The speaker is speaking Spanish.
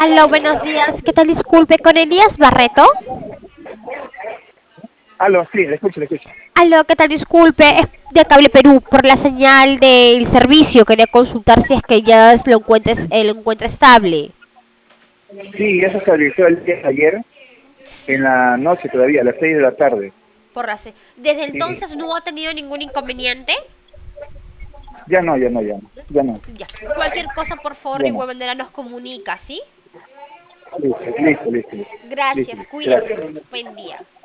Aló, buenos días. ¿Qué tal? Disculpe, ¿con Elías Barreto? Aló, sí, le escucho, le escucho. Aló, ¿qué tal? Disculpe, es de Cable Perú por la señal del servicio. Quería consultar si es que ya lo encuentra estable. Sí, ya se estabilizó el día de ayer, en la noche todavía, a las 6 de la tarde. Desde Sí, entonces no ha tenido ningún inconveniente. ya no, ya no, ya no, ya no, Ya. Cualquier cosa, por favor, de ya no. igual manera nos comunica, ¿sí? Listo, listo, listo, listo, Gracias, listo, cuídese. gracias. Buen día.